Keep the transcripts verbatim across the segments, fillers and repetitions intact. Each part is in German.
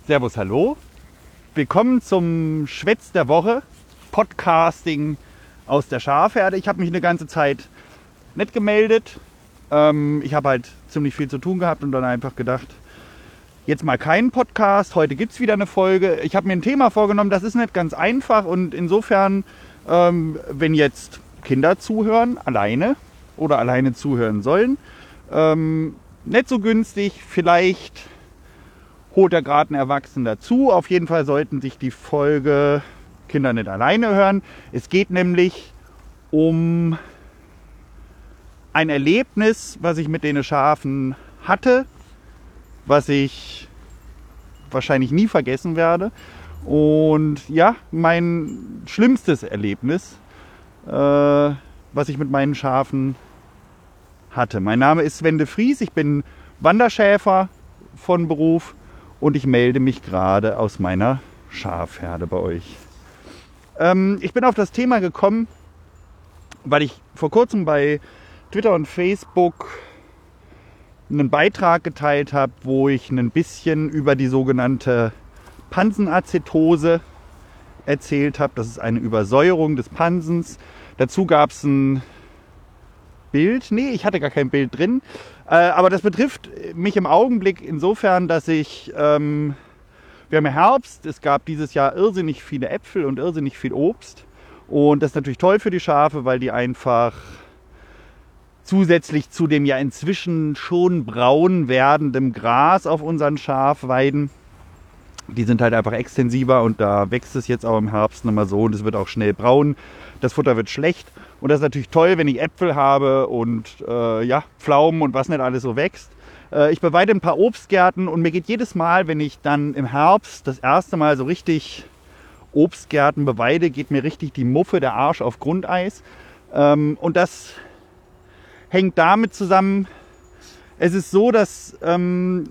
Servus, hallo. Willkommen zum Schwätz der Woche, Podcasting aus der Schafherde. Ich habe mich eine ganze Zeit nicht gemeldet. Ähm, ich habe halt ziemlich viel zu tun gehabt und dann einfach gedacht, jetzt mal keinen Podcast. Heute gibt es wieder eine Folge. Ich habe mir ein Thema vorgenommen, das ist nicht ganz einfach und insofern, ähm, wenn jetzt Kinder zuhören, alleine oder alleine zuhören sollen, ähm, nicht so günstig, vielleicht holt er gerade einen Erwachsenen dazu. Auf jeden Fall sollten sich die Folge Kinder nicht alleine hören. Es geht nämlich um ein Erlebnis, was ich mit den Schafen hatte, was ich wahrscheinlich nie vergessen werde. Und ja, mein schlimmstes Erlebnis, äh, was ich mit meinen Schafen hatte. Mein Name ist Sven de Vries, ich bin Wanderschäfer von Beruf. Und ich melde mich gerade aus meiner Schafherde bei euch. Ähm, ich bin auf das Thema gekommen, weil ich vor kurzem bei Twitter und Facebook einen Beitrag geteilt habe, wo ich ein bisschen über die sogenannte Pansenazetose erzählt habe. Das ist eine Übersäuerung des Pansens. Dazu gab es ein Bild. Nee, ich hatte gar kein Bild drin. Äh, aber das betrifft mich im Augenblick insofern, dass ich, ähm, wir haben ja Herbst, es gab dieses Jahr irrsinnig viele Äpfel und irrsinnig viel Obst. Und das ist natürlich toll für die Schafe, weil die einfach zusätzlich zu dem ja inzwischen schon braun werdendem Gras auf unseren Schafweiden, die sind halt einfach extensiver und da wächst es jetzt auch im Herbst nochmal so und es wird auch schnell braun. Das Futter wird schlecht und das ist natürlich toll, wenn ich Äpfel habe und äh, ja, Pflaumen und was nicht alles so wächst. Äh, ich beweide ein paar Obstgärten und mir geht jedes Mal, wenn ich dann im Herbst das erste Mal so richtig Obstgärten beweide, geht mir richtig die Muffe, der Arsch auf Grundeis. Ähm, und das hängt damit zusammen, es ist so, dass ähm,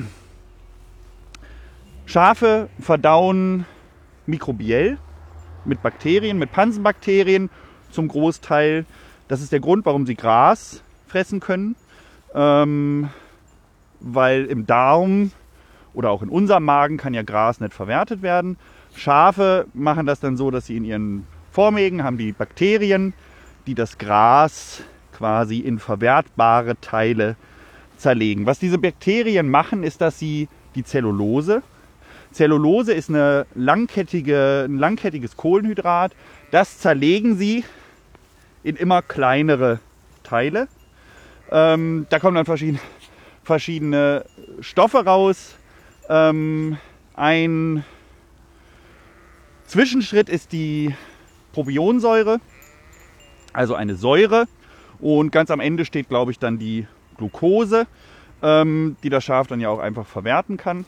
Schafe verdauen mikrobiell mit Bakterien, mit Pansenbakterien zum Großteil. Das ist der Grund, warum sie Gras fressen können. Ähm, weil im Darm oder auch in unserem Magen kann ja Gras nicht verwertet werden. Schafe machen das dann so, dass sie in ihren Vormägen haben die Bakterien, die das Gras quasi in verwertbare Teile zerlegen. Was diese Bakterien machen, ist, dass sie die Zellulose, Zellulose ist eine langkettige, ein langkettiges Kohlenhydrat. Das zerlegen sie in immer kleinere Teile. Ähm, da kommen dann verschiedene, verschiedene Stoffe raus. Ähm, ein Zwischenschritt ist die Propionsäure, also eine Säure. Und ganz am Ende steht, glaube ich, dann die Glucose, ähm, die das Schaf dann ja auch einfach verwerten kann.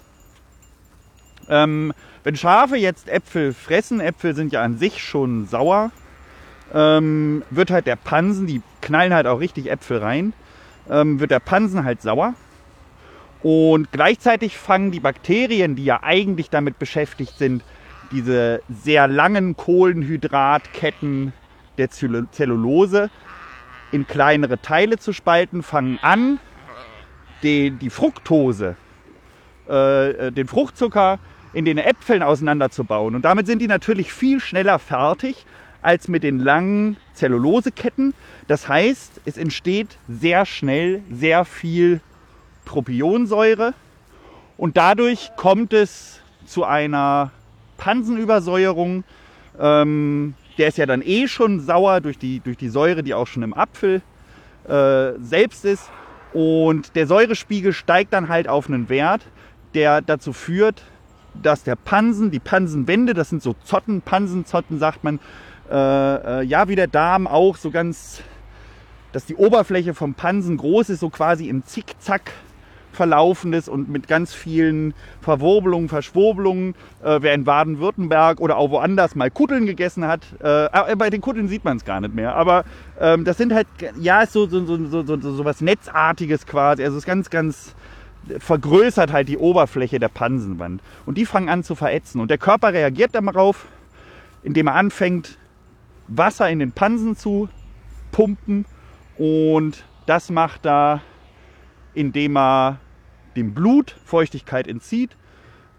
Ähm, wenn Schafe jetzt Äpfel fressen, Äpfel sind ja an sich schon sauer, ähm, wird halt der Pansen, die knallen halt auch richtig Äpfel rein, ähm, wird der Pansen halt sauer. Und gleichzeitig fangen die Bakterien, die ja eigentlich damit beschäftigt sind, diese sehr langen Kohlenhydratketten der Zellulose in kleinere Teile zu spalten, fangen an, die, die Fructose, äh, den Fruchtzucker in den Äpfeln auseinanderzubauen. Und damit sind die natürlich viel schneller fertig als mit den langen Zelluloseketten. Das heißt, es entsteht sehr schnell sehr viel Propionsäure und dadurch kommt es zu einer Pansenübersäuerung. Ähm, der ist ja dann eh schon sauer durch die, durch die Säure, die auch schon im Apfel äh, selbst ist. Und der Säurespiegel steigt dann halt auf einen Wert, der dazu führt, dass der Pansen, die Pansenwände, das sind so Zotten, Pansenzotten sagt man, äh, äh, ja wie der Darm auch so ganz, dass die Oberfläche vom Pansen groß ist, so quasi im Zickzack verlaufendes und mit ganz vielen Verwurbelungen, Verschwurbelungen. Äh, wer in Baden-Württemberg oder auch woanders mal Kutteln gegessen hat, äh, bei den Kutteln sieht man es gar nicht mehr, aber ähm, das sind halt, ja, ist so, so, so, so, so, so was Netzartiges quasi, also es ist ganz, ganz vergrößert halt die Oberfläche der Pansenwand und die fangen an zu verätzen und der Körper reagiert darauf, indem er anfängt, Wasser in den Pansen zu pumpen und das macht er, indem er dem Blut Feuchtigkeit entzieht,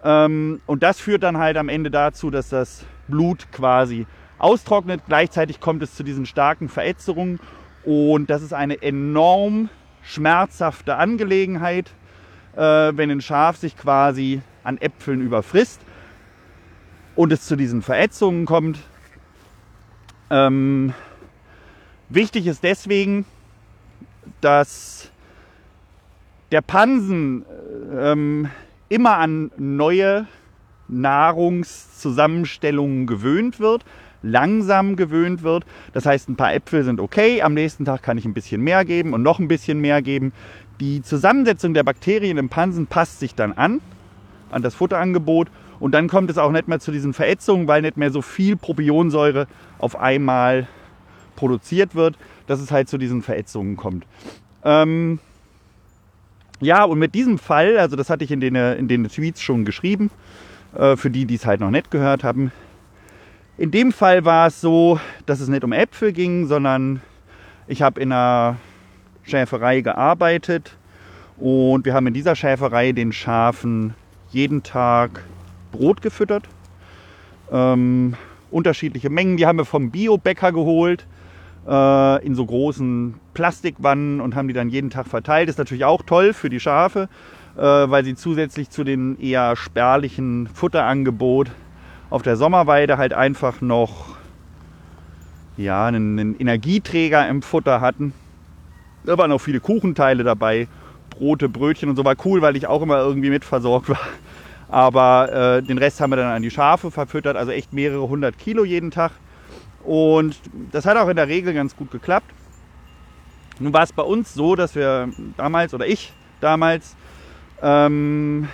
Ähm, und das führt dann halt am Ende dazu, dass das Blut quasi austrocknet. Gleichzeitig kommt es zu diesen starken Verätzerungen und das ist eine enorm schmerzhafte Angelegenheit, äh, wenn ein Schaf sich quasi an Äpfeln überfrisst und es zu diesen Verätzungen kommt. Ähm, wichtig ist deswegen, dass der Pansen ähm, immer an neue Nahrungszusammenstellungen gewöhnt wird, langsam gewöhnt wird. Das heißt, ein paar Äpfel sind okay, am nächsten Tag kann ich ein bisschen mehr geben und noch ein bisschen mehr geben. Die Zusammensetzung der Bakterien im Pansen passt sich dann an, an das Futterangebot und dann kommt es auch nicht mehr zu diesen Verätzungen, weil nicht mehr so viel Propionsäure auf einmal produziert wird, dass es halt zu diesen Verätzungen kommt. Ähm, ja, und mit diesem Fall, also das hatte ich in den, in den Tweets schon geschrieben, äh, für die, die es halt noch nicht gehört haben. In dem Fall war es so, dass es nicht um Äpfel ging, sondern ich habe in einer Schäferei gearbeitet und wir haben in dieser Schäferei den Schafen jeden Tag Brot gefüttert. Ähm, unterschiedliche Mengen, die haben wir vom Biobäcker geholt. In so großen Plastikwannen und haben die dann jeden Tag verteilt. Das ist natürlich auch toll für die Schafe, weil sie zusätzlich zu den eher spärlichen Futterangebot auf der Sommerweide halt einfach noch ja, einen, einen Energieträger im Futter hatten. Da waren auch viele Kuchenteile dabei, Brote, Brötchen und so. War cool, weil ich auch immer irgendwie mit versorgt war. Aber äh, den Rest haben wir dann an die Schafe verfüttert, also echt mehrere hundert Kilo jeden Tag. Und das hat auch in der Regel ganz gut geklappt. Nun war es bei uns so, dass wir damals, oder ich damals, ähm,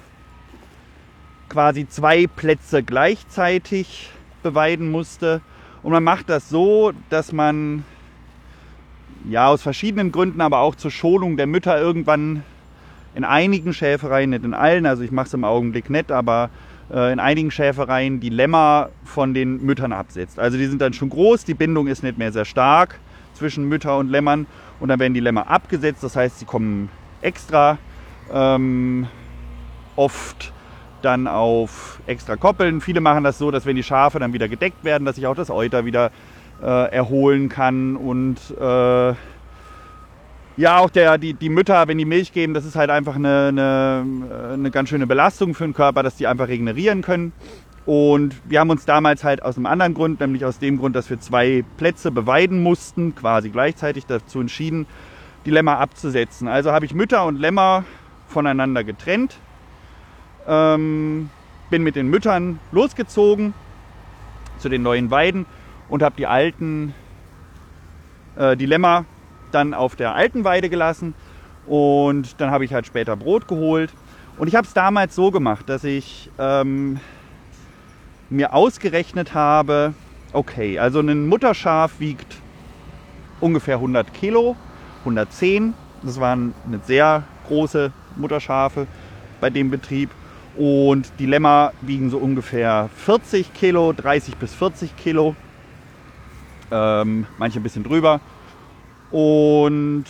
quasi zwei Plätze gleichzeitig beweiden musste. Und man macht das so, dass man ja aus verschiedenen Gründen, aber auch zur Schonung der Mütter irgendwann in einigen Schäfereien, nicht in allen, also ich mache es im Augenblick nicht, aber in einigen Schäfereien die Lämmer von den Müttern absetzt. Also die sind dann schon groß, die Bindung ist nicht mehr sehr stark zwischen Mütter und Lämmern und dann werden die Lämmer abgesetzt, das heißt, sie kommen extra ähm, oft dann auf extra Koppeln. Viele machen das so, dass wenn die Schafe dann wieder gedeckt werden, dass sich auch das Euter wieder äh, erholen kann und äh, ja, auch der, die, die Mütter, wenn die Milch geben, das ist halt einfach eine, eine, eine ganz schöne Belastung für den Körper, dass die einfach regenerieren können. Und wir haben uns damals halt aus einem anderen Grund, nämlich aus dem Grund, dass wir zwei Plätze beweiden mussten, quasi gleichzeitig dazu entschieden, die Lämmer abzusetzen. Also habe ich Mütter und Lämmer voneinander getrennt, ähm, bin mit den Müttern losgezogen zu den neuen Weiden und habe die alten, äh, die Lämmer dann auf der alten Weide gelassen und dann habe ich halt später Brot geholt und ich habe es damals so gemacht, dass ich ähm, mir ausgerechnet habe, okay, also ein Mutterschaf wiegt ungefähr hundert Kilo, hundertzehn, das waren eine sehr große Mutterschafe bei dem Betrieb und die Lämmer wiegen so ungefähr vierzig Kilo, dreißig bis vierzig Kilo, ähm, manche ein bisschen drüber. Und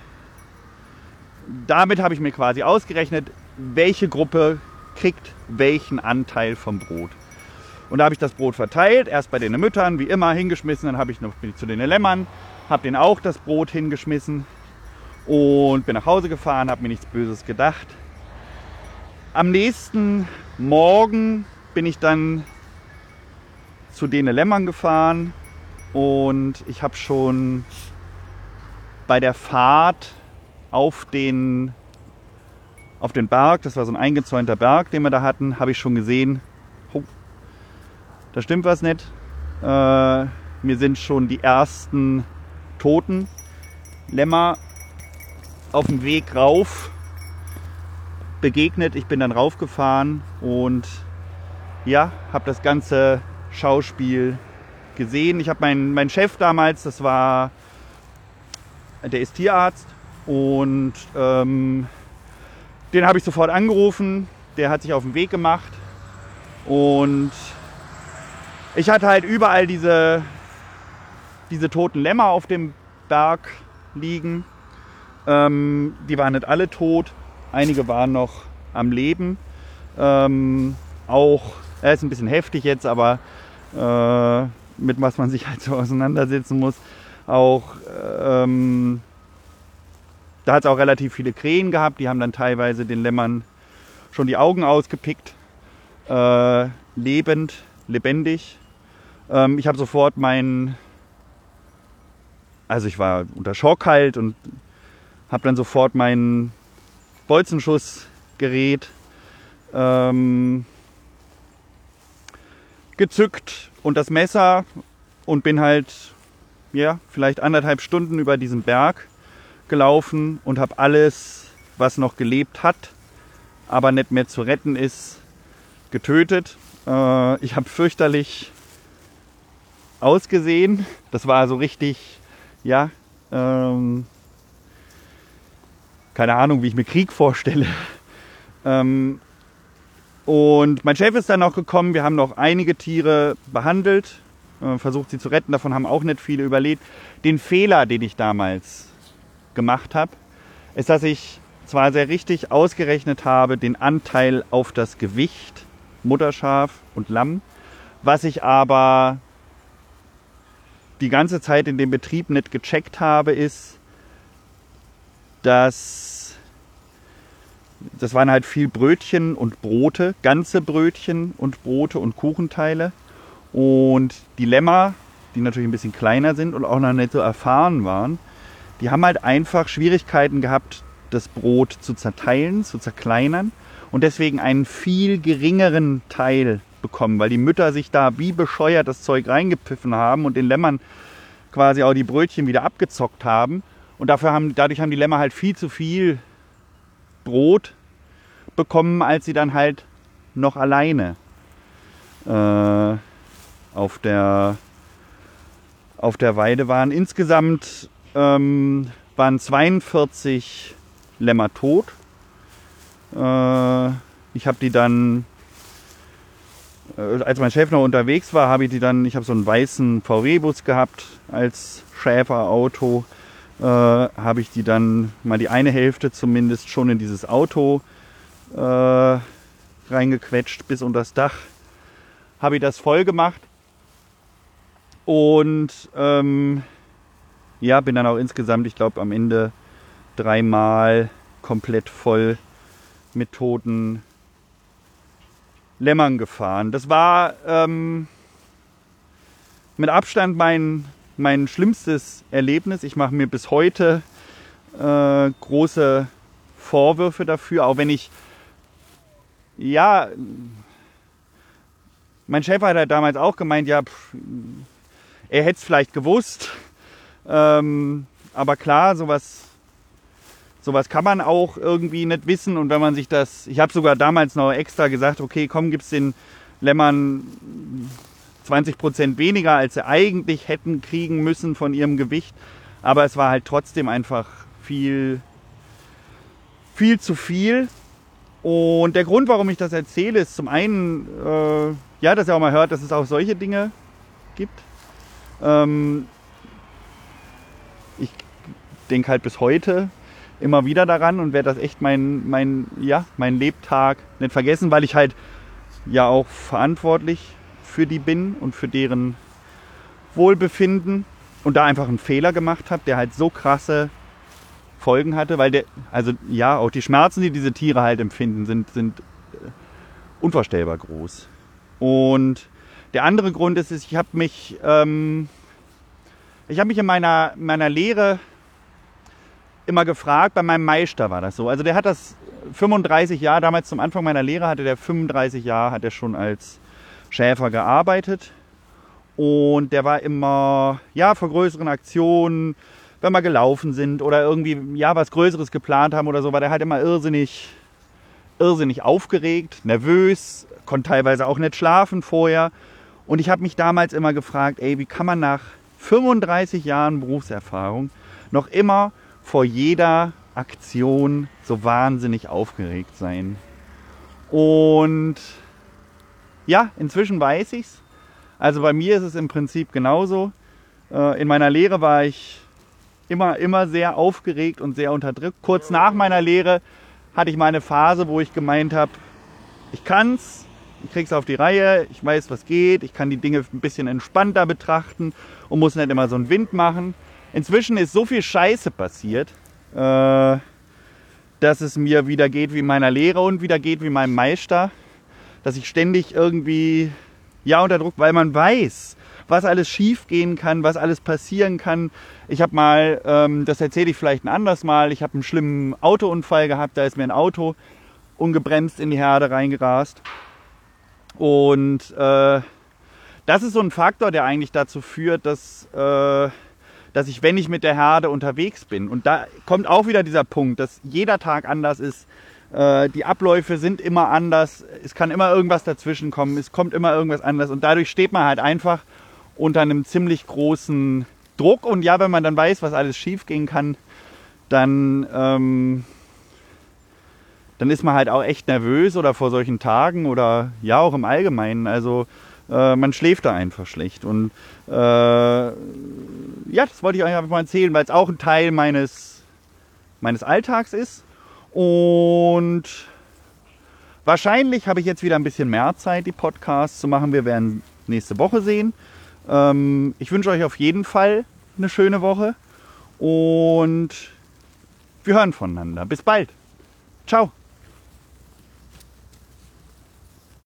damit habe ich mir quasi ausgerechnet, welche Gruppe kriegt welchen Anteil vom Brot. Und da habe ich das Brot verteilt, erst bei den Müttern, wie immer, hingeschmissen, dann habe ich noch bin ich zu den Lämmern, habe denen auch das Brot hingeschmissen und bin nach Hause gefahren, habe mir nichts Böses gedacht. Am nächsten Morgen bin ich dann zu den Lämmern gefahren und ich habe schon bei der Fahrt auf den, auf den Berg, das war so ein eingezäunter Berg, den wir da hatten, habe ich schon gesehen, oh, da stimmt was nicht. Äh, mir sind schon die ersten toten Lämmer auf dem Weg rauf begegnet. Ich bin dann raufgefahren und ja, habe das ganze Schauspiel gesehen. Ich habe meinen mein Chef damals, das war der ist Tierarzt und ähm, den habe ich sofort angerufen. Der hat sich auf den Weg gemacht und ich hatte halt überall diese, diese toten Lämmer auf dem Berg liegen. Ähm, die waren nicht alle tot, einige waren noch am Leben. Ähm, auch, er ist ein bisschen heftig jetzt, aber äh, mit was man sich halt so auseinandersetzen muss. Auch, ähm, da hat es auch relativ viele Krähen gehabt, die haben dann teilweise den Lämmern schon die Augen ausgepickt. Äh, lebend, lebendig. Ähm, ich habe sofort meinen, also ich war unter Schock halt und habe dann sofort mein Bolzenschussgerät ähm, gezückt und das Messer und bin halt, ja, vielleicht anderthalb Stunden über diesen Berg gelaufen und habe alles, was noch gelebt hat, aber nicht mehr zu retten ist, getötet. Äh, ich habe fürchterlich ausgesehen. Das war so richtig, ja, ähm, keine Ahnung, wie ich mir Krieg vorstelle. ähm, und mein Chef ist dann noch gekommen. Wir haben noch einige Tiere behandelt, äh, versucht sie zu retten. Davon haben auch nicht viele überlebt. Den Fehler, den ich damals gemacht habe, ist, dass ich zwar sehr richtig ausgerechnet habe, den Anteil auf das Gewicht, Mutterschaf und Lamm, was ich aber die ganze Zeit in dem Betrieb nicht gecheckt habe, ist, dass das waren halt viel Brötchen und Brote, ganze Brötchen und Brote und Kuchenteile. Und die Lämmer, die natürlich ein bisschen kleiner sind und auch noch nicht so erfahren waren, die haben halt einfach Schwierigkeiten gehabt, das Brot zu zerteilen, zu zerkleinern und deswegen einen viel geringeren Teil bekommen, weil die Mütter sich da wie bescheuert das Zeug reingepfiffen haben und den Lämmern quasi auch die Brötchen wieder abgezockt haben. Und dafür haben, dadurch haben die Lämmer halt viel zu viel Brot bekommen, als sie dann halt noch alleine äh, auf der, auf der Weide waren. Insgesamt ähm, waren zweiundvierzig Lämmer tot. Äh, ich habe die dann, äh, als mein Chef noch unterwegs war, habe ich die dann, ich habe so einen weißen V W-Bus gehabt als Schäferauto. Äh, habe ich die dann mal die eine Hälfte zumindest schon in dieses Auto äh, reingequetscht bis unter das Dach. Habe ich das voll gemacht und ähm, ja, bin dann auch insgesamt, ich glaube am Ende dreimal komplett voll mit toten Lämmern gefahren. Das war ähm, mit Abstand mein Mein schlimmstes Erlebnis. Ich mache mir bis heute äh, große Vorwürfe dafür, auch wenn ich, ja, mein Chef hat halt damals auch gemeint, ja, pff, er hätte es vielleicht gewusst, ähm, aber klar, sowas, sowas kann man auch irgendwie nicht wissen und wenn man sich das, ich habe sogar damals noch extra gesagt, okay, komm, gib's den Lämmern zwanzig Prozent weniger, als sie eigentlich hätten kriegen müssen von ihrem Gewicht. Aber es war halt trotzdem einfach viel, viel zu viel. Und der Grund, warum ich das erzähle, ist zum einen, äh, ja, dass ihr auch mal hört, dass es auch solche Dinge gibt. Ähm, ich denke halt bis heute immer wieder daran und werde das echt mein, mein, ja, mein Lebtag nicht vergessen, weil ich halt ja auch verantwortlich für die bin und für deren Wohlbefinden und da einfach einen Fehler gemacht habe, der halt so krasse Folgen hatte, weil der, also ja, auch die Schmerzen, die diese Tiere halt empfinden, sind, sind unvorstellbar groß. Und der andere Grund ist, ich habe mich, ähm, ich habe mich in meiner, meiner Lehre immer gefragt, bei meinem Meister war das so, also der hat das fünfunddreißig Jahre, damals zum Anfang meiner Lehre hatte der fünfunddreißig Jahre, hat er schon als Schäfer gearbeitet und der war immer, ja, vor größeren Aktionen, wenn wir gelaufen sind oder irgendwie, ja, was Größeres geplant haben oder so, war der halt immer irrsinnig, irrsinnig aufgeregt, nervös, konnte teilweise auch nicht schlafen vorher und ich habe mich damals immer gefragt, ey, wie kann man nach fünfunddreißig Jahren Berufserfahrung noch immer vor jeder Aktion so wahnsinnig aufgeregt sein? Und ja, inzwischen weiß ich's. Also bei mir ist es im Prinzip genauso. In meiner Lehre war ich immer, immer sehr aufgeregt und sehr unter Druck. Kurz nach meiner Lehre hatte ich mal eine Phase, wo ich gemeint habe, Ich kann's, ich krieg's auf die Reihe, ich weiß, was geht, ich kann die Dinge ein bisschen entspannter betrachten und muss nicht immer so einen Wind machen. Inzwischen ist so viel Scheiße passiert, äh, dass es mir wieder geht wie meiner Lehre und wieder geht wie meinem Meister, dass ich ständig irgendwie, ja, unter Druck, weil man weiß, was alles schief gehen kann, was alles passieren kann. Ich habe mal, ähm, das erzähle ich vielleicht ein anderes Mal, ich habe einen schlimmen Autounfall gehabt, da ist mir ein Auto ungebremst in die Herde reingerast. Und äh, das ist so ein Faktor, der eigentlich dazu führt, dass, äh, dass ich, wenn ich mit der Herde unterwegs bin, und da kommt auch wieder dieser Punkt, dass jeder Tag anders ist, äh, die Abläufe sind immer anders, es kann immer irgendwas dazwischen kommen, es kommt immer irgendwas anderes und dadurch steht man halt einfach unter einem ziemlich großen Druck. Und ja, wenn man dann weiß, was alles schief gehen kann, dann, ähm, dann ist man halt auch echt nervös oder vor solchen Tagen oder ja auch im Allgemeinen. Also äh, man schläft da einfach schlecht. Und äh, ja, das wollte ich euch einfach mal erzählen, weil es auch ein Teil meines, meines Alltags ist. Und wahrscheinlich habe ich jetzt wieder ein bisschen mehr Zeit, die Podcasts zu machen. Wir werden nächste Woche sehen. Ähm, ich wünsche euch auf jeden Fall eine schöne Woche und wir hören voneinander. Bis bald. Ciao.